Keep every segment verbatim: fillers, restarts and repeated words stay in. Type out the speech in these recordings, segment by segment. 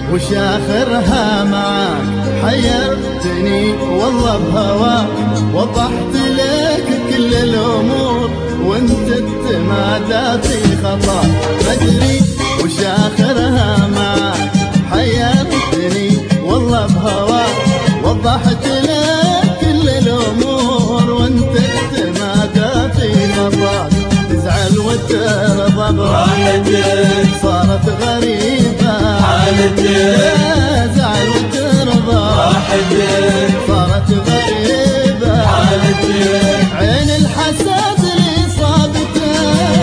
وش آخرها معاك؟ حيرتني والله بهواك، وضحت لك كل الأمور وانت تتمادى في خطاك. مدري وش آخرها معاك، حيرتني والله بهواك، وضحت لك كل الأمور وانت تتمادى في خطاك. تزعل وترضى براحتك، صارت غريبة حالتك. زعل وترضى براحتك، صارت غريبة حالتك. عين الحسد اللي صابتك،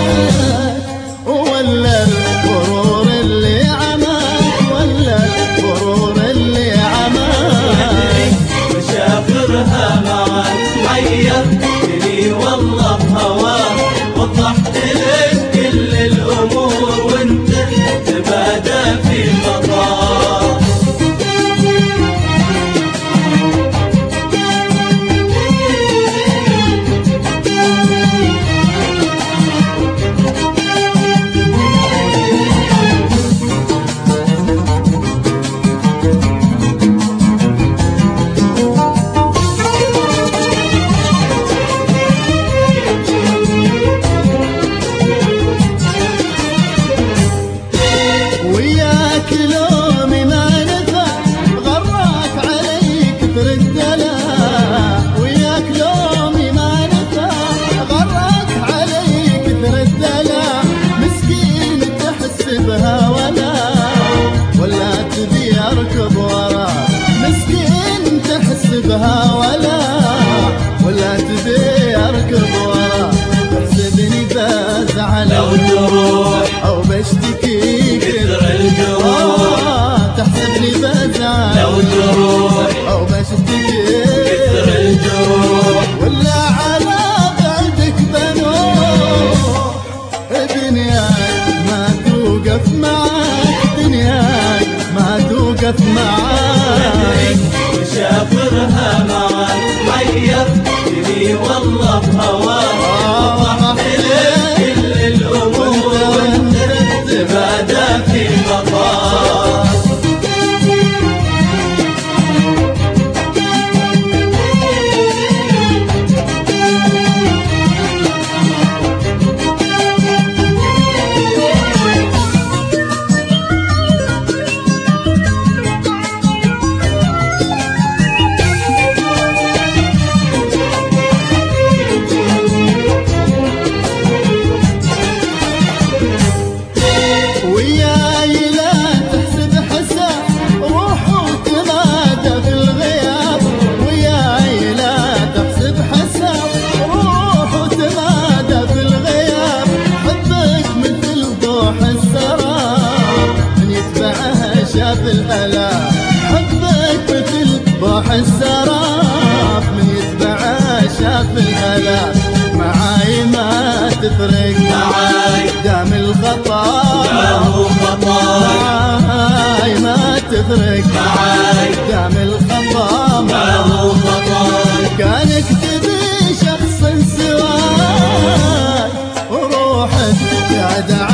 ولا الغرور اللي عماك، ولا الغرور اللي عماك. وش آخرها معاك؟ حيرتني والله بهواك، وضحت لك كل الأمور وانت تتمادى في خطاك. وياك لومي ما نفع، غراك علي كثر الدلع. وياك لومي ما نفع، غراك علي كثر الدلع. مسكين تحسبها ولا ولا تبي اركض وراك. مسكين تحسبها ولا ولا تبي اركض وراك. تحسبني بزعل لو تروح او بشتكي كثر الجروح. تحسبني بزعل لو تروح او بشتكي كثر الجروح. ولا على بعدك بنوح. دنياك ما توقف معاك، دنياك ما توقف معاك. وش آخرها معاك؟ حيرتني والله بهواك، وضحت لك كل الأمور وانت تتمادى في خطاك. وياي لا تحسب حساب، روح وتمادى في الغياب. وياي لا تحسب حساب، روح وتمادى في الغياب. حبك مثل ضوح السراب، من يتبعها شاف الآلام. حبك مثل ضوح السراب، من يتبعها شاف الآلام. معاي ما تفرق، معاي دام الخطا ما هو خطاك. معاي ما تفرق، معاي دام الخطا ما هو خطاك. كانك تبي شخص سواك، وروحك قاعدة